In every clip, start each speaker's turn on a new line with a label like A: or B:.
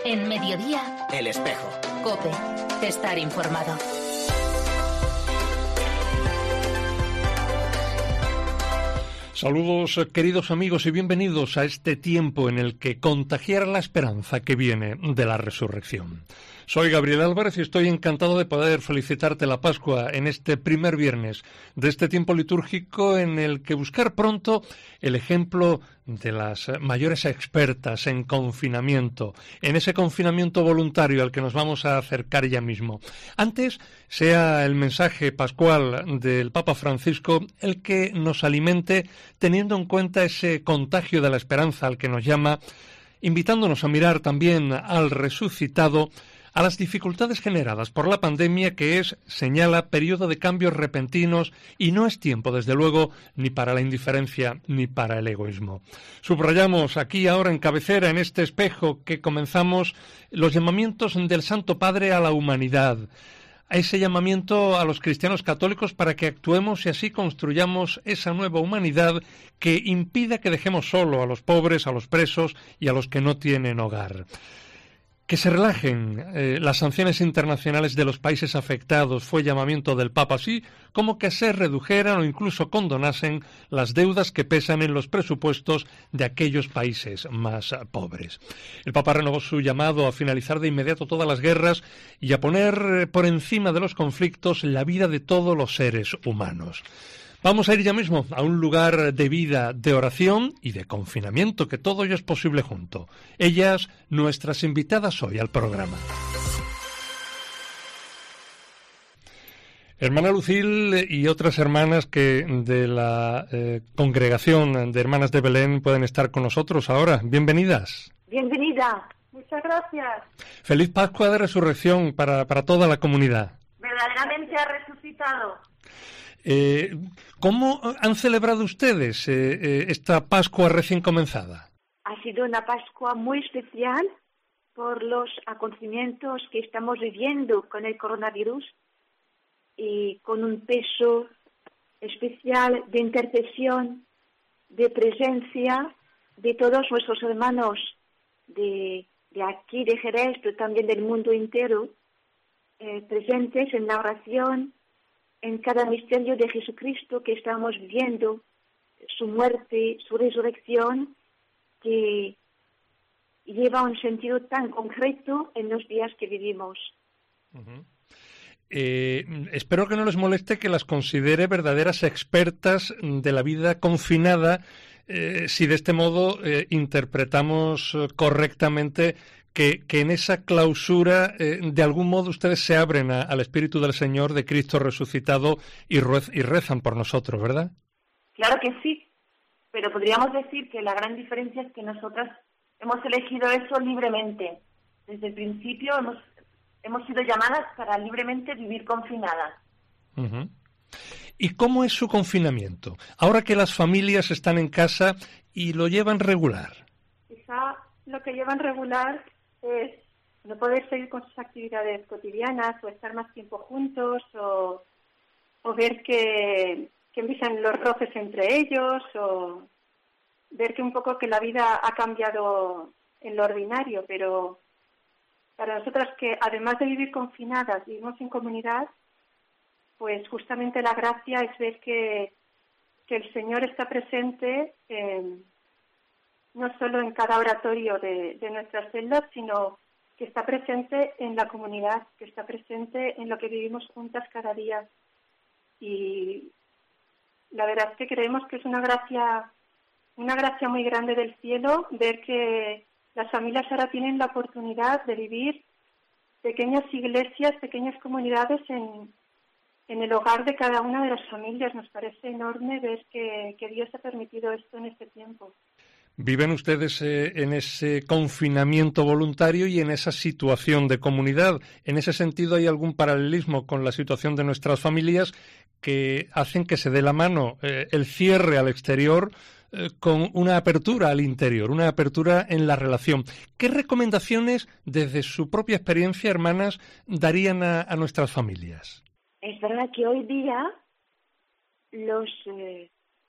A: En Mediodía,
B: El Espejo.
A: COPE. Estar informado.
C: Saludos, queridos amigos, y bienvenidos a este tiempo en el que contagiar la esperanza que viene de la resurrección. Soy Gabriel Álvarez y estoy encantado de poder felicitarte la Pascua en este primer viernes de este tiempo litúrgico en el que buscar pronto el ejemplo de las mayores expertas en confinamiento, en ese confinamiento voluntario al que nos vamos a acercar ya mismo. Antes, sea el mensaje pascual del Papa Francisco el que nos alimente teniendo en cuenta ese contagio de la esperanza al que nos llama, invitándonos a mirar también al resucitado, a las dificultades generadas por la pandemia que es, señala, periodo de cambios repentinos y no es tiempo, desde luego, ni para la indiferencia ni para el egoísmo. Subrayamos aquí ahora en cabecera, en este espejo que comenzamos, los llamamientos del Santo Padre a la humanidad, a ese llamamiento a los cristianos católicos para que actuemos y así construyamos esa nueva humanidad que impida que dejemos solo a los pobres, a los presos y a los que no tienen hogar. Que se relajen las sanciones internacionales de los países afectados fue llamamiento del Papa, así como que se redujeran o incluso condonasen las deudas que pesan en los presupuestos de aquellos países más pobres. El Papa renovó su llamado a finalizar de inmediato todas las guerras y a poner por encima de los conflictos la vida de todos los seres humanos. Vamos a ir ya mismo a un lugar de vida, de oración y de confinamiento, que todo ello es posible junto. Ellas, nuestras invitadas hoy al programa. Hermana Lucil y otras hermanas que de la congregación de Hermanas de Belén pueden estar con nosotros ahora. Bienvenidas.
D: Bienvenida. Muchas gracias.
C: Feliz Pascua de Resurrección para toda la comunidad.
D: Verdaderamente ha resucitado.
C: ¿Cómo han celebrado ustedes esta Pascua recién comenzada?
D: Ha sido una Pascua muy especial por los acontecimientos que estamos viviendo con el coronavirus y con un peso especial de intercesión, de presencia de todos nuestros hermanos de aquí, de Jerez, pero también del mundo entero, presentes en la oración, en cada misterio de Jesucristo que estamos viviendo, su muerte, su resurrección, que lleva un sentido tan concreto en los días que vivimos.
C: Uh-huh. Espero que no les moleste que las considere verdaderas expertas de la vida confinada, si de este modo interpretamos correctamente que en esa clausura, de algún modo, ustedes se abren al Espíritu del Señor, de Cristo resucitado, y rezan por nosotros, ¿verdad?
D: Claro que sí, pero podríamos decir que la gran diferencia es que nosotras hemos elegido eso libremente. Desde el principio hemos sido llamadas para libremente vivir confinadas.
C: Uh-huh. ¿Y cómo es su confinamiento? Ahora que las familias están en casa y lo llevan regular.
E: Quizá lo que llevan regular es no poder seguir con sus actividades cotidianas o estar más tiempo juntos o ver que empiezan los roces entre ellos o ver que un poco que la vida ha cambiado en lo ordinario, pero para nosotras que además de vivir confinadas vivimos en comunidad, pues justamente la gracia es ver que el Señor está presente no solo en cada oratorio de nuestras celdas, sino que está presente en la comunidad, que está presente en lo que vivimos juntas cada día. Y la verdad es que creemos que es una gracia muy grande del cielo, ver que las familias ahora tienen la oportunidad de vivir pequeñas iglesias, pequeñas comunidades en el hogar de cada una de las familias. Nos parece enorme ver que Dios ha permitido esto en este tiempo.
C: Viven ustedes en ese confinamiento voluntario y en esa situación de comunidad. En ese sentido, ¿hay algún paralelismo con la situación de nuestras familias que hacen que se dé la mano el cierre al exterior con una apertura al interior, una apertura en la relación? ¿Qué recomendaciones, desde su propia experiencia, hermanas, darían a nuestras familias?
D: Es verdad que hoy día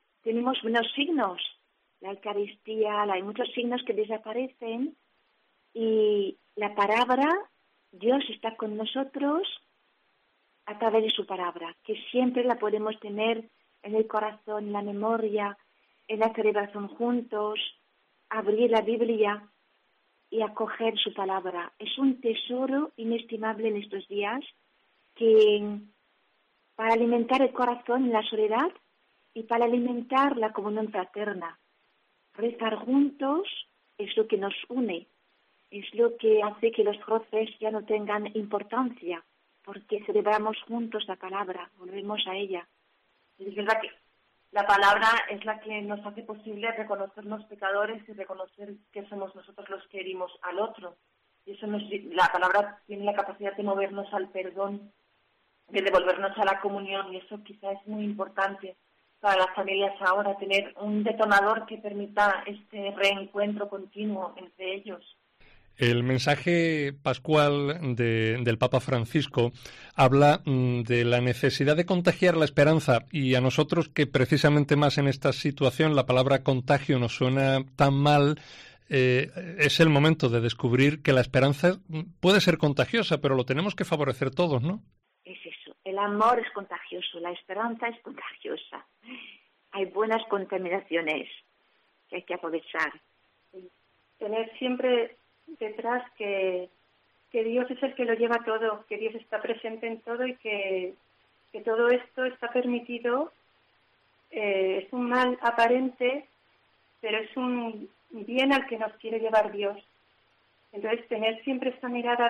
D: tenemos unos signos, la Eucaristía, hay muchos signos que desaparecen Y la palabra, Dios está con nosotros a través de su palabra, que siempre la podemos tener en el corazón, en la memoria, en la celebración juntos, abrir la Biblia y acoger su palabra. Es un tesoro inestimable en estos días que para alimentar el corazón en la soledad y para alimentar la comunión fraterna. Rezar juntos es lo que nos une, es lo que hace que los roces ya no tengan importancia, porque celebramos juntos la palabra, volvemos a ella.
B: Es verdad que la palabra es la que nos hace posible reconocernos pecadores y reconocer que somos nosotros los que herimos al otro. Y eso la palabra tiene la capacidad de movernos al perdón, de devolvernos a la comunión, y eso quizá es muy importante para las familias ahora, tener un detonador que permita este reencuentro continuo entre ellos.
C: El mensaje pascual del Papa Francisco habla de la necesidad de contagiar la esperanza, y a nosotros que precisamente más en esta situación la palabra contagio nos suena tan mal, es el momento de descubrir que la esperanza puede ser contagiosa, pero lo tenemos que favorecer todos, ¿no?
D: Es eso, el amor es contagioso, la esperanza es contagiosa. Hay buenas contaminaciones que hay que aprovechar.
E: Tener siempre detrás que Dios es el que lo lleva todo, que Dios está presente en todo y que todo esto está permitido. Es un mal aparente, pero es un bien al que nos quiere llevar Dios. Entonces, tener siempre esta mirada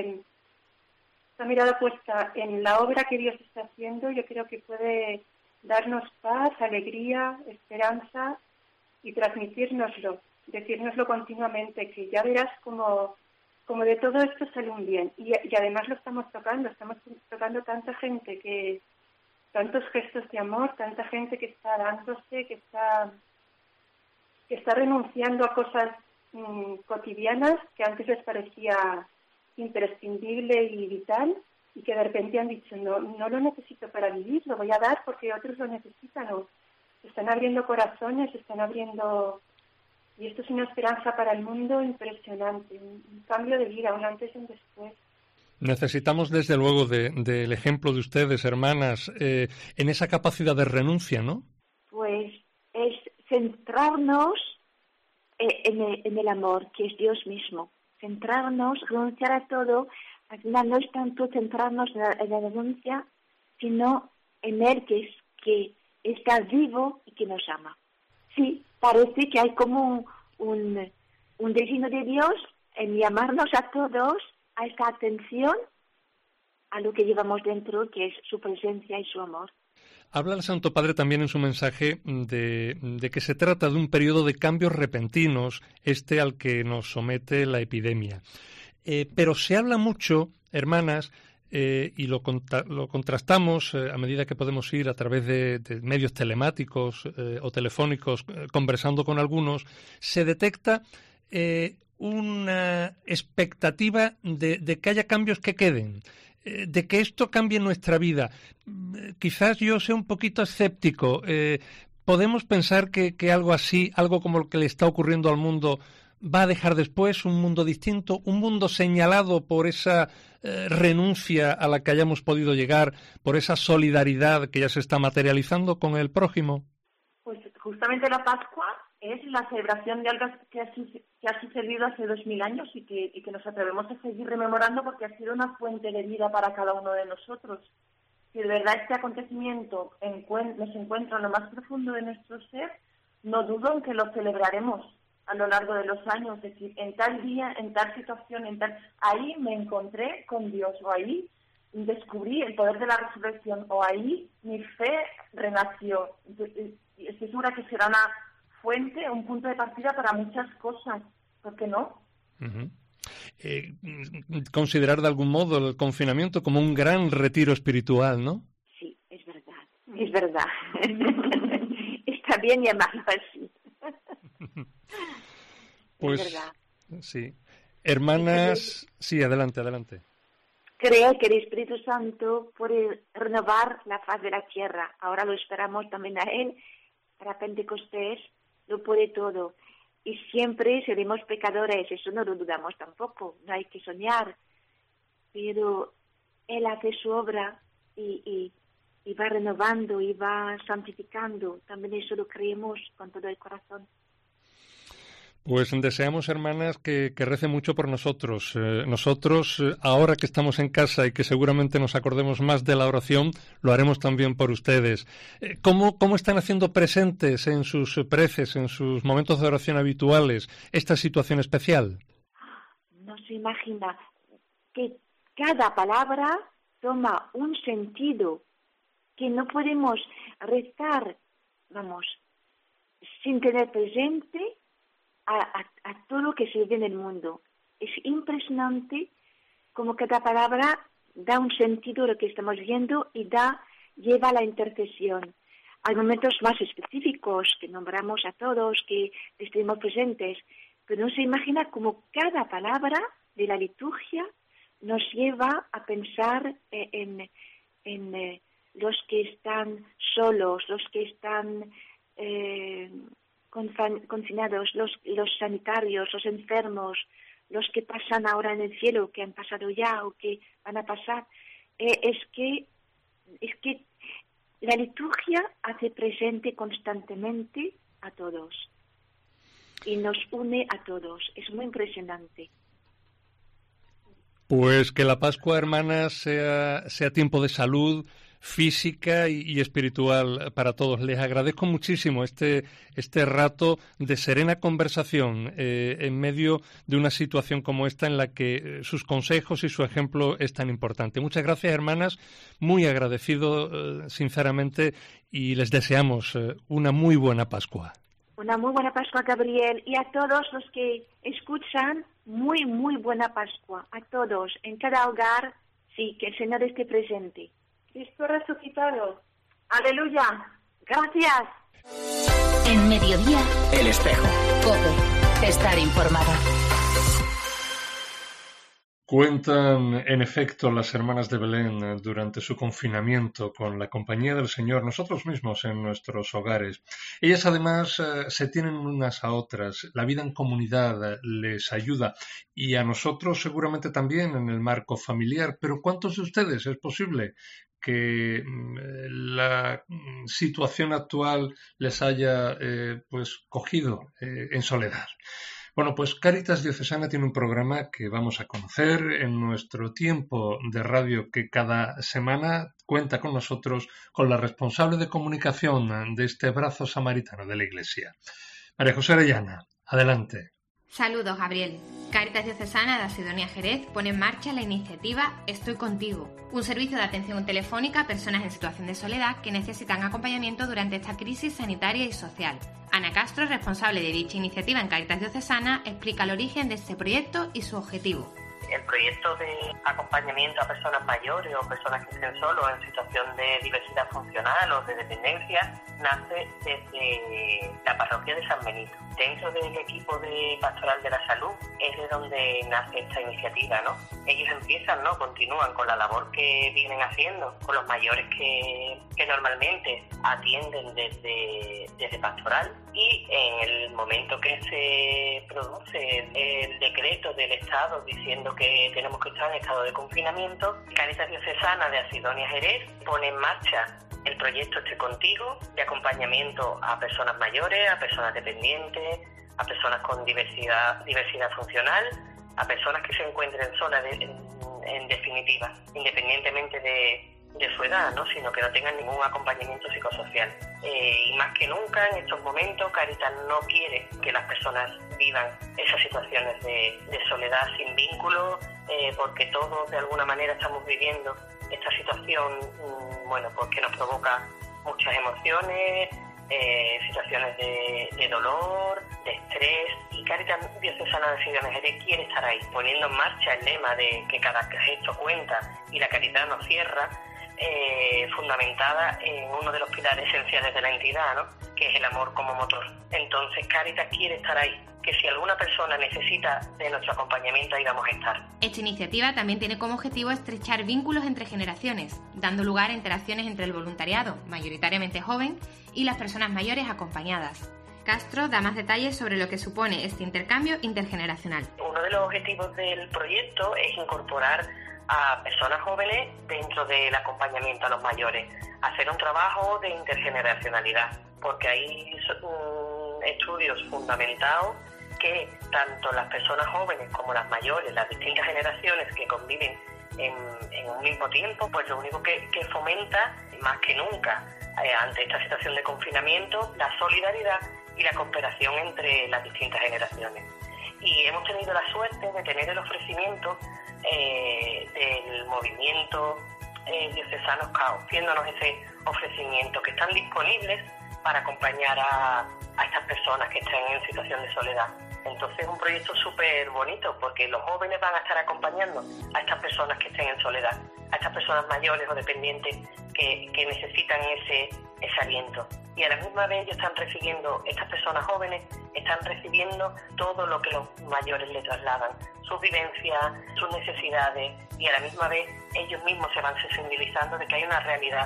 E: puesta en la obra que Dios está haciendo, yo creo que puede darnos paz, alegría, esperanza y transmitírnoslo, decírnoslo continuamente, que ya verás como de todo esto sale un bien. Y además lo estamos tocando tanta gente, tantos gestos de amor, tanta gente que está dándose, que está renunciando a cosas cotidianas que antes les parecía imprescindible y vital, y que de repente han dicho, no lo necesito para vivir, lo voy a dar porque otros lo necesitan. O están abriendo corazones, están abriendo... Y esto es una esperanza para el mundo impresionante, un cambio de vida, un antes y un después.
C: Necesitamos, desde luego, del ejemplo de ustedes, hermanas, en esa capacidad de renuncia, ¿no?
D: Pues es centrarnos en el amor, que es Dios mismo. Centrarnos, renunciar a todo. Al final no es tanto centrarnos en la renuncia, sino en Él que está vivo y que nos ama. Sí, parece que hay como un designio de Dios en llamarnos a todos a esta atención a lo que llevamos dentro, que es su presencia y su amor.
C: Habla el Santo Padre también en su mensaje de que se trata de un periodo de cambios repentinos, al que nos somete la epidemia. Pero se habla mucho, hermanas, y lo contrastamos a medida que podemos ir a través de medios telemáticos o telefónicos conversando con algunos, se detecta una expectativa de que haya cambios que queden, de que esto cambie nuestra vida. Quizás yo sea un poquito escéptico. ¿Podemos pensar que algo así, algo como lo que le está ocurriendo al mundo, va a dejar después un mundo distinto, un mundo señalado por esa renuncia a la que hayamos podido llegar, por esa solidaridad que ya se está materializando con el prójimo?
B: Pues justamente la Pascua es la celebración de algo que ha sucedido hace 2000 años y que nos atrevemos a seguir rememorando porque ha sido una fuente de vida para cada uno de nosotros. Si de verdad este acontecimiento nos encuentra en lo más profundo de nuestro ser, no dudo en que lo celebraremos a lo largo de los años, es decir, en tal día, en tal situación, ahí me encontré con Dios, o ahí descubrí el poder de la resurrección, o ahí mi fe renació. Estoy segura que será una fuente, un punto de partida para muchas cosas, ¿por qué no?
C: Uh-huh. Considerar de algún modo el confinamiento como un gran retiro espiritual, ¿no?
D: Sí, es verdad. Está bien llamarlo así.
C: Pues
D: es verdad.
C: Sí. Hermanas, sí, adelante.
D: Creo que el Espíritu Santo puede renovar la faz de la tierra. Ahora lo esperamos también a Él. Para Pentecostés lo puede todo. y siempre seremos pecadores, eso no lo dudamos tampoco, no hay que soñar, pero Él hace su obra y va renovando y va santificando, también eso lo creemos con todo el corazón.
C: Pues deseamos, hermanas, que recen mucho por nosotros. Nosotros, ahora que estamos en casa y que seguramente nos acordemos más de la oración, lo haremos también por ustedes. ¿Cómo están haciendo presentes en sus preces, en sus momentos de oración habituales, esta situación especial?
D: No se imagina que cada palabra toma un sentido que no podemos rezar, sin tener presente a todo lo que se vive en el mundo. Es impresionante como cada palabra da un sentido a lo que estamos viendo y lleva a la intercesión. Hay momentos más específicos que nombramos a todos, que estemos presentes, pero no se imagina como cada palabra de la liturgia nos lleva a pensar en los que están solos, los que están confinados, los sanitarios, los enfermos, los que pasan ahora en el cielo, que han pasado ya o que van a pasar. Es que la liturgia hace presente constantemente a todos y nos une a todos. Es muy impresionante. Pues
C: que la Pascua, hermanas, sea tiempo de salud física y espiritual para todos. Les agradezco muchísimo este rato de serena conversación en medio de una situación como esta en la que sus consejos y su ejemplo es tan importante. Muchas gracias, hermanas, muy agradecido sinceramente, y les deseamos una muy buena Pascua.
D: Una muy buena Pascua, Gabriel, y a todos los que escuchan, muy, muy buena Pascua. A todos, en cada hogar, sí, que el Señor esté presente.
E: Cristo resucitado.
D: Aleluya. Gracias.
A: En Mediodía,
F: El Espejo.
A: COPE. Estar informada.
C: Cuentan, en efecto, las hermanas de Belén durante su confinamiento con la compañía del Señor, nosotros mismos en nuestros hogares. Ellas, además, se tienen unas a otras. La vida en comunidad les ayuda, y a nosotros seguramente también en el marco familiar. Pero ¿cuántos de ustedes es posible que la situación actual les haya cogido en soledad? Bueno, pues Cáritas Diocesana tiene un programa que vamos a conocer en nuestro tiempo de radio, que cada semana cuenta con nosotros, con la responsable de comunicación de este brazo samaritano de la Iglesia. María José Arellana, adelante.
G: Saludos, Gabriel. Cáritas Diocesana de Asidonia Jerez pone en marcha la iniciativa Estoy Contigo, un servicio de atención telefónica a personas en situación de soledad que necesitan acompañamiento durante esta crisis sanitaria y social. Ana Castro, responsable de dicha iniciativa en Cáritas Diocesana, explica el origen de este proyecto y su objetivo.
H: El proyecto de acompañamiento a personas mayores o personas que estén solos en situación de diversidad funcional o de dependencia nace desde la parroquia de San Benito. Dentro del equipo de Pastoral de la Salud es de donde nace esta iniciativa, ¿no? Ellos empiezan, ¿no? Continúan con la labor que vienen haciendo con los mayores que normalmente atienden desde Pastoral, y en el momento que se produce el decreto del Estado diciendo que tenemos que estar en estado de confinamiento, Cáritas Diocesana de Asidonia Jerez pone en marcha el proyecto Estoy Contigo, de acompañamiento a personas mayores, a personas dependientes, a personas con diversidad funcional, a personas que se encuentren solas en definitiva, independientemente de su edad, ¿no? Sino que no tengan ningún acompañamiento psicosocial. Y más que nunca en estos momentos Cáritas no quiere que las personas vivan esas situaciones de soledad sin vínculo, porque todos de alguna manera estamos viviendo esta situación, pues que nos provoca muchas emociones, situaciones de dolor, de estrés, y Cáritas Diocesana de Asidonia Jerez quiere estar ahí, poniendo en marcha el lema de que cada gesto cuenta y la caridad no cierra, fundamentada en uno de los pilares esenciales de la entidad, ¿no? Que es el amor como motor. Entonces Cáritas quiere estar ahí, que si alguna persona necesita de nuestro acompañamiento, ahí vamos a estar.
G: Esta iniciativa también tiene como objetivo estrechar vínculos entre generaciones, dando lugar a interacciones entre el voluntariado, mayoritariamente joven, y las personas mayores acompañadas. Castro da más detalles sobre lo que supone este intercambio intergeneracional.
H: Uno de los objetivos del proyecto es incorporar a personas jóvenes dentro del acompañamiento a los mayores, hacer un trabajo de intergeneracionalidad, porque hay estudios fundamentados que tanto las personas jóvenes como las mayores, las distintas generaciones que conviven en un mismo tiempo, pues lo único que fomenta más que nunca ante esta situación de confinamiento, la solidaridad y la cooperación entre las distintas generaciones. Y hemos tenido la suerte de tener el ofrecimiento del movimiento diocesano SCAO, haciéndonos ese ofrecimiento, que están disponibles para acompañar a estas personas que están en situación de soledad. Entonces es un proyecto súper bonito, porque los jóvenes van a estar acompañando a estas personas que estén en soledad, a estas personas mayores o dependientes que necesitan ese aliento. Y a la misma vez ellos están recibiendo, estas personas jóvenes están recibiendo todo lo que los mayores le trasladan, sus vivencias, sus necesidades, y a la misma vez ellos mismos se van sensibilizando de que hay una realidad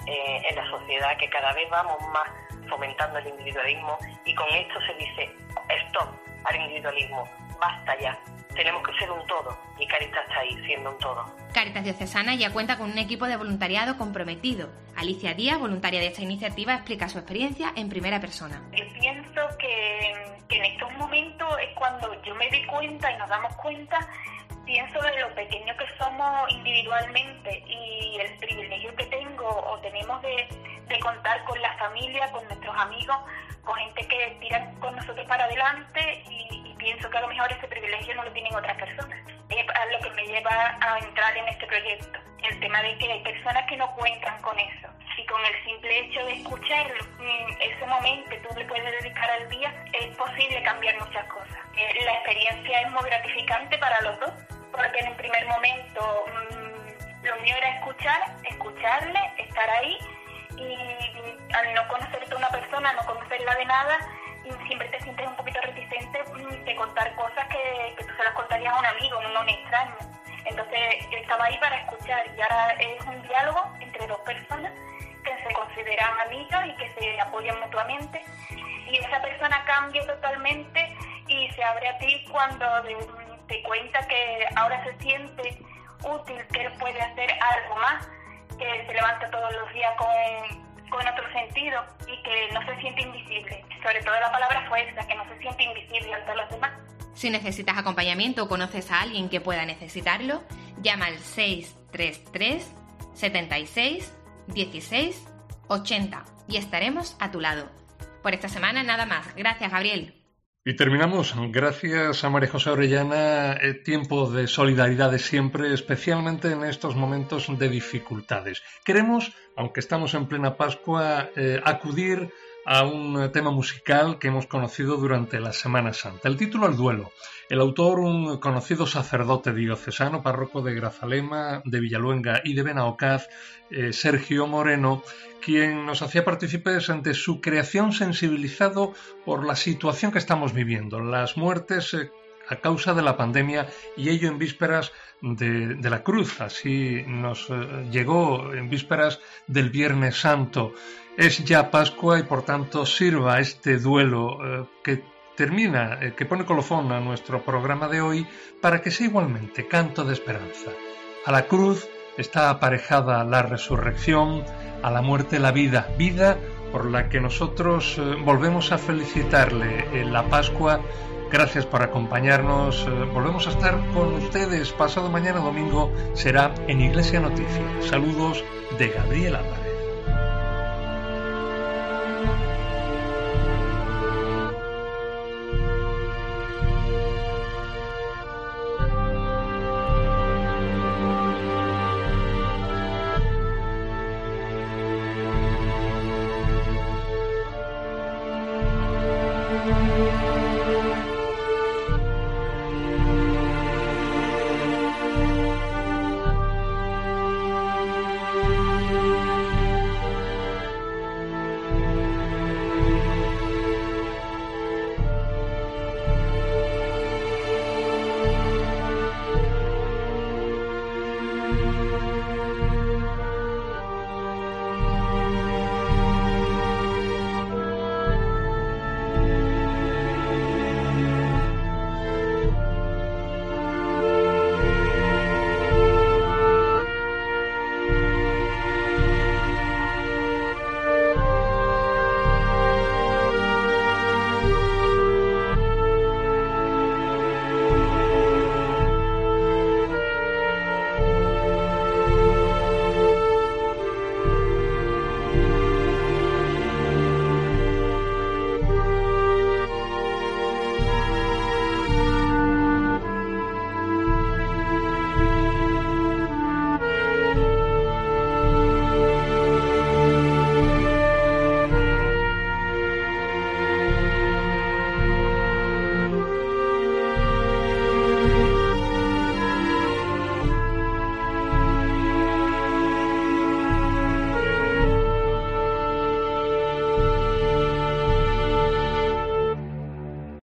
H: en la sociedad, que cada vez vamos más fomentando el individualismo, y con esto se dice stop al individualismo, basta ya, tenemos que ser un todo, y Cáritas está ahí siendo un todo.
G: Cáritas Diocesana ya cuenta con un equipo de voluntariado comprometido. Alicia Díaz, voluntaria de esta iniciativa, explica su experiencia en primera persona.
F: Yo pienso que en estos momentos es cuando yo me doy cuenta y nos damos cuenta, pienso de lo pequeño que somos individualmente y el privilegio que tengo o tenemos de contar con la familia, con nuestros amigos, con gente que tira con nosotros para adelante, y pienso que a lo mejor ese privilegio no lo tienen otras personas. Es lo que me lleva a entrar en este proyecto, el tema de que hay personas que no cuentan con eso. Si con el simple hecho de escuchar ese momento que tú le puedes dedicar al día, es posible cambiar muchas cosas. La experiencia es muy gratificante para los dos, porque en un primer momento lo mío era escucharle, estar ahí, y al no conocerte a una persona, no conocerla de nada, siempre te sientes un poquito reticente de contar cosas que tú se las contarías a un amigo, no a un extraño. Entonces yo estaba ahí para escuchar, y ahora es un diálogo entre dos personas que se consideran amigas y que se apoyan mutuamente, y esa persona cambia totalmente y se abre a ti cuando te cuenta que ahora se siente útil, que él puede hacer algo más, que se levanta todos los días con otro sentido y que no se siente invisible. Sobre todo la palabra fue esa, que no se siente invisible ante los demás.
G: Si necesitas acompañamiento o conoces a alguien que pueda necesitarlo, llama al 633 76 16 80 y estaremos a tu lado. Por esta semana nada más. Gracias, Gabriel.
C: Y terminamos, gracias a María José Orellana, tiempo de solidaridad de siempre, especialmente en estos momentos de dificultades. Queremos, aunque estamos en plena Pascua, acudir a un tema musical que hemos conocido durante la Semana Santa. El título El duelo. El autor, un conocido sacerdote diocesano, párroco de Grazalema, de Villaluenga y de Benaocaz, Sergio Moreno, quien nos hacía partícipes ante su creación sensibilizado por la situación que estamos viviendo, las muertes a causa de la pandemia, y ello en vísperas de la cruz. Así nos llegó en vísperas del Viernes Santo. Es ya Pascua y por tanto sirva este duelo que termina, que pone colofón a nuestro programa de hoy, para que sea igualmente canto de esperanza. A la cruz está aparejada la resurrección, a la muerte la vida, vida por la que nosotros volvemos a felicitarle en la Pascua. Gracias por acompañarnos. Volvemos a estar con ustedes pasado mañana domingo. Será en Iglesia Noticia. Saludos de Gabriel Álvarez.